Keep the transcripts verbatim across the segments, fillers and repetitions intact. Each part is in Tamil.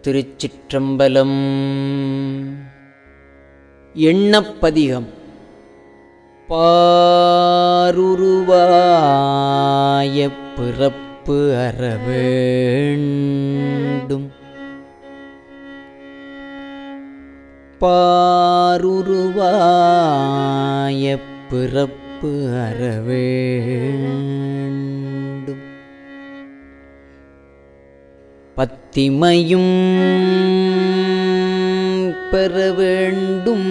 திருச்சிற்றம்பலம். எண்ணப்பதிகம். பாருருவாய பிறப்பு அறவேண்டும், பாருருவாய பிறப்பு அறவேண்டும், பத்திமையும் பெற வேண்டும்,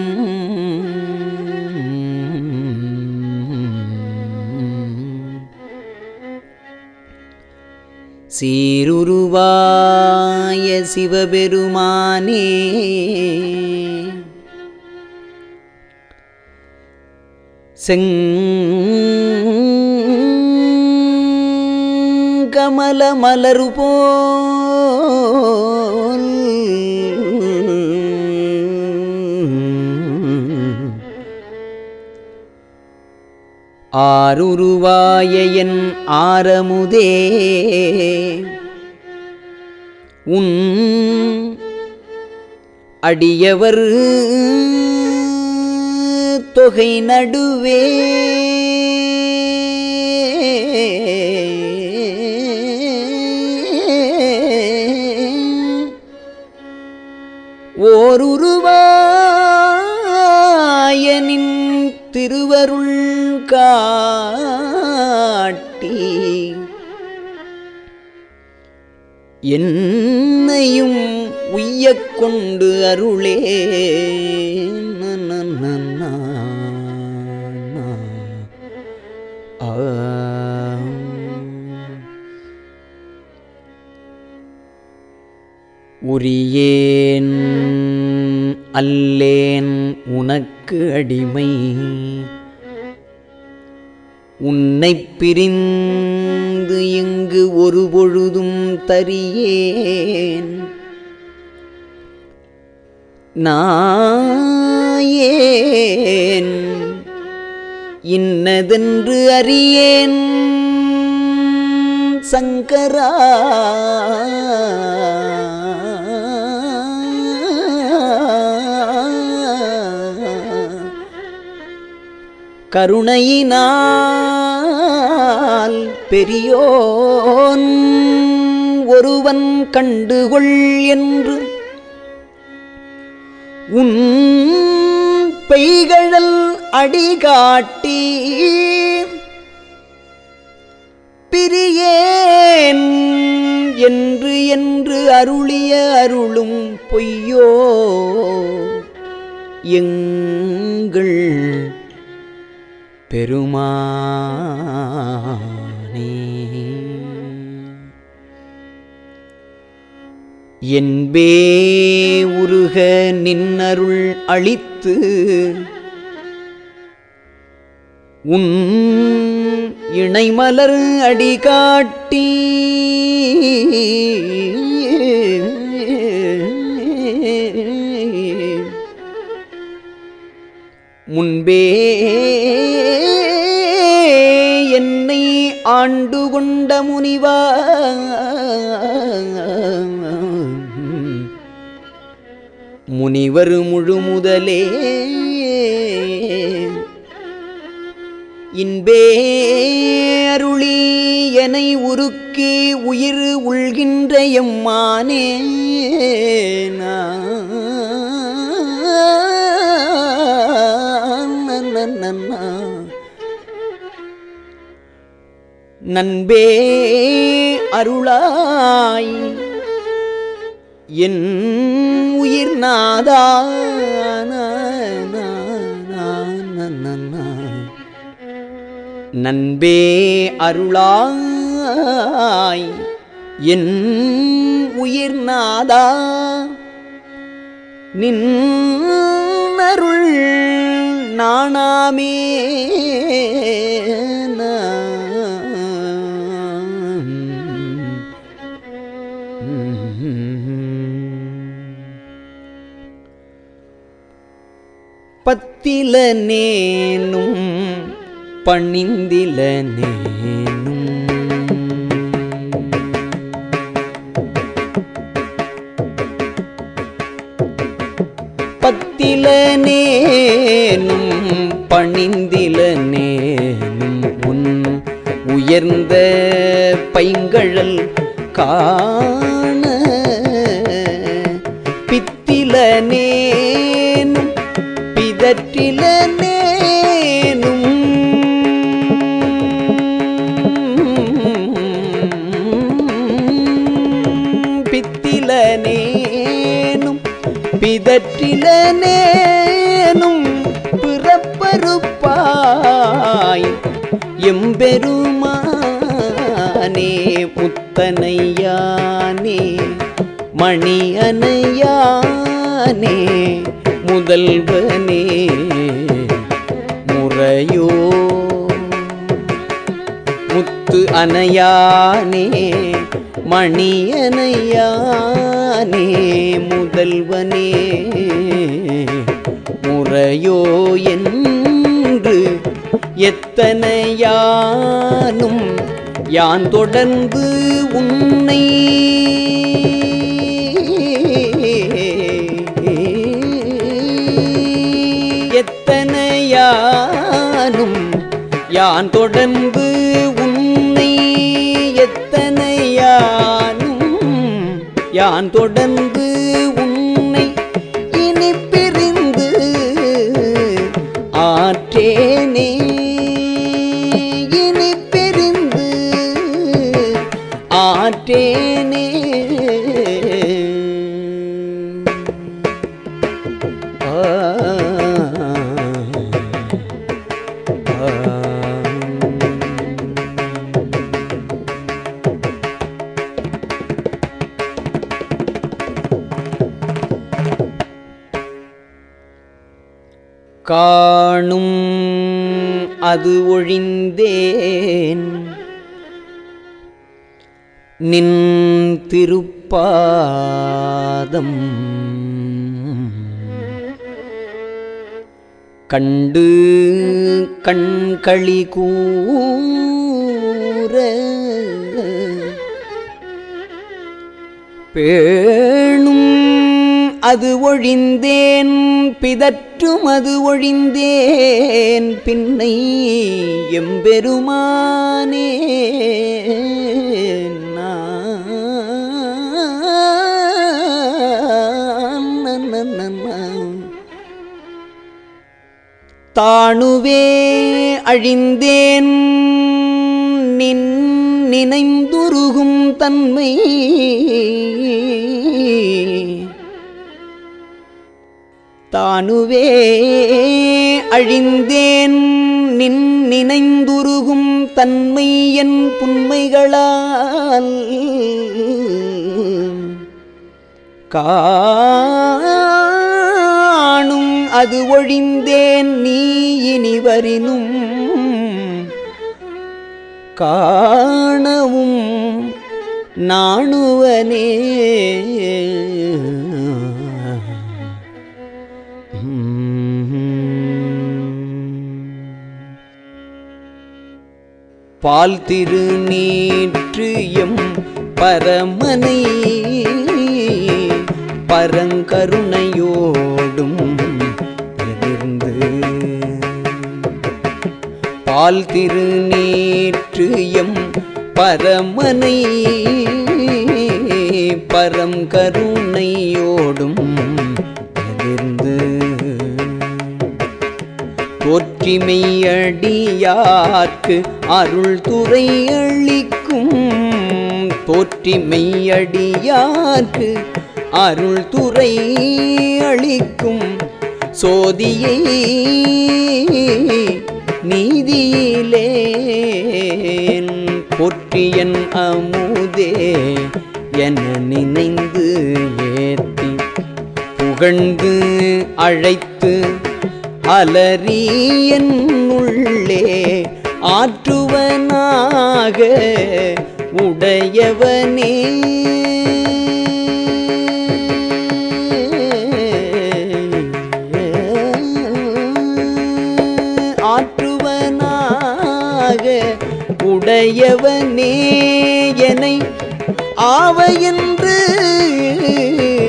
சீருருவாய சிவபெருமானே செங்கமல மலரு போல் ஆருருவாய என் ஆரமுதே உன் அடியவர் தொகை நடுவே ஓருருவாயனின் திருவருள் காட்டி என்னையும் உய்யக் கொண்டு அருளே. உரியேன் அல்லேன் உனக்கு அடிமை, உன்னைப் பிரிந்து இங்கு ஒரு பொழுதும் தரியேன், நாயேன் இன்னதென்று அறியேன் சங்கரா. கருணையினால் பெரியோன் ஒருவன் கண்டுகொள் என்று உன் பெய்கழல் அடிகாட்டி பிரியேன் என்று என்று அருளிய அருளும் பொய்யோ எங்கள் பெருமானே. என்பே உருக நின்னருள் அளித்து உன் இணைமலர் அடிகாட்டி முன்பே என்னை ஆண்டு கொண்ட முனிவா, முனிவர் முழுமுதலே இன்பே அருளி எனை உருக்கி உயிர் உள்கின்ற எம்மானே. நன்பே அருளாய் என் உயிர் நாதா, நன்பே அருளாய் என் உயிர் நாதா, நின் அருள் நாணாமே. பத்திலனேனும் பணிந்திலனேனும் பணிந்திலனேனும் உன் உயர்ந்த பைங்கழல் காண பித்திலனேனும் பிதற்றிலனேனும் பித்திலனேனும் பிதற்றிலனேனும் பிறப்பறுப்பாய் எம்பெருமானே முத்தனையானே மணியனையானே முதல்வனே முறையோ முத்து அனையானே மணியனையானே முதல்வனே முறையோ என்று எத்தனையானும் யான் தொடர்ந்து உன்னை எத்தனையானும் யான் தொடர்ந்து உன்னை எத்தனையானும் யான் தொடர்ந்து உன்னை இனி பிரிந்து ஆற்றேனே இனி பிரிந்து ஆற்றேனே காணும் அது ஒழிந்தேன் நின் திருப்பாதம் கண்டு கண்களி கூற பேணும் அது ஒழிந்தேன் பிதற்றும் அது ஒழிந்தேன் பின்னை எம்பெருமானே தாணுவே அழிந்தேன் நின் நினைந்துருகும் தன்மை தானுவே அழிந்தேன் நின் நினைந்துருகும் தன்மை என் புன்மைகளால் காணும் அது ஒழிந்தேன் நீ இனிவரினும் காணவும் நாணுவனே பால் திருநீற்று எம் பரமனை பரங்கருணையோடும் எதிர்ந்து பால் திருநீற்று எம் பரமனை பரம் கருணையோடும் எதிர்ந்து தோற்றிமெய்யடியார்க்கு அருள் துறை அளிக்கும் தோற்றிமெய்யடியார்க்கு அருள் துறை அளிக்கும் சோதியை நீதியிலே போற்றியன் அமுதே என நினைந்து ஏத்தி புகழ்ந்து அழைத்து அலறியன் உள்ளே ஆற்றுவனாக உடையவனே ஆற்றுவனாக உடையவனே எனை ஆவையென்று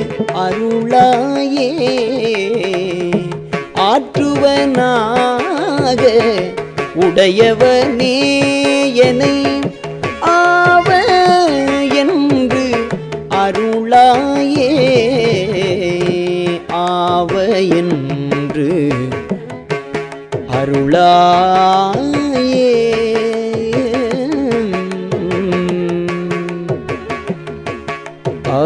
அருளாயே ஆற்றுவனாக ஆக உடையவனே என்னை ஆவ என்று அருளாயே ஆவ என்று அருளாயே ஆ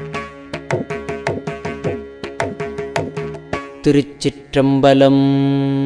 திருச்சிற்றம்பலம்.